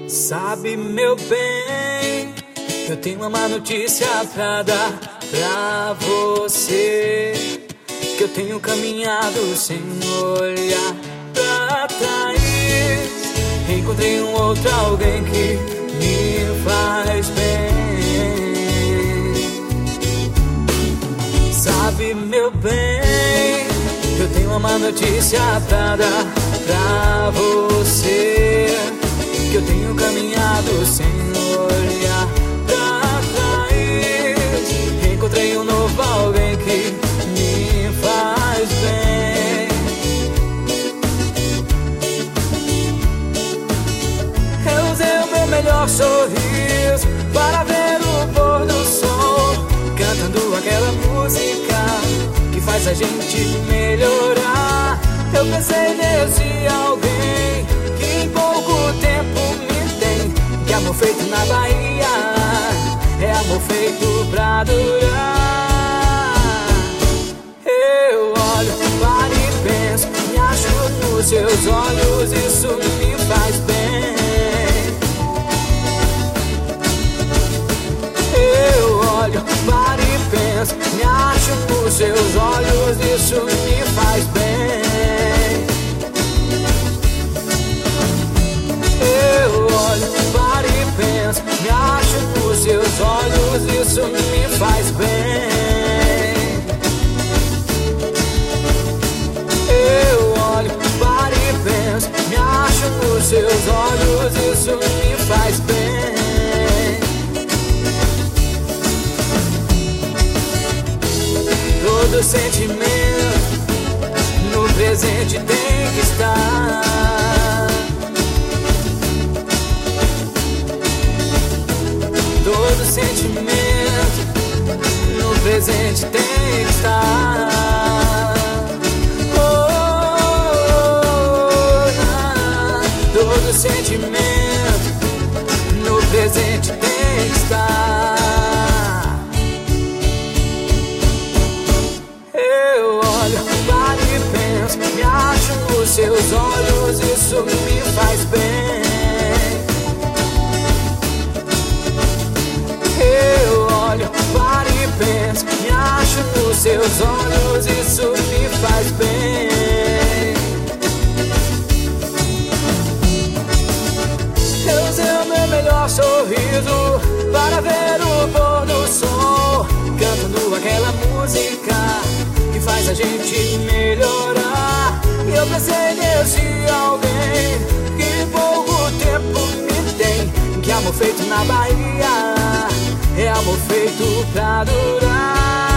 Sabe, meu bem, eu tenho uma má notícia pra dar pra você, que eu tenho caminhado sem olhar pra trás. Encontrei um outro alguém que me faz bem. Sabe, meu bem, eu tenho uma má notícia pra dar pra você, que eu tenho caminhado sem olhar pra trás. Encontrei um novo alguém que me faz bem. Eu usei o meu melhor sorriso para ver o pôr do sol, cantando aquela música que faz a gente melhorar. Eu pensei nesse alguém que em pouco tempo me tem, que amor feito na Bahia é amor feito pra durar. Eu olho, paro e penso, me acho nos seus olhos, isso me faz bem. Eu olho, paro e penso, me acho nos seus olhos, isso me faz bem. Eu olho, paro e penso, me acho nos seus olhos, isso me faz bem. Eu olho, paro e penso, me acho nos seus olhos, isso me faz bem. Todo sentimento no presente tem que estar. Todo sentimento no presente tem que estar. Oh, todo sentimento no presente tem que estar. Eu olho, paro e penso, me acho nos seus olhos, isso me faz bem. Eu olho, paro e penso, me acho nos seus olhos, isso me faz bem. Eu usei o meu melhor sorriso para ver o pôr do sol, cantando aquela música que faz a gente melhorar. E eu pensei nesse alguém que em pouco tempo me tem, que amor feito na Bahia é amor feito pra durar.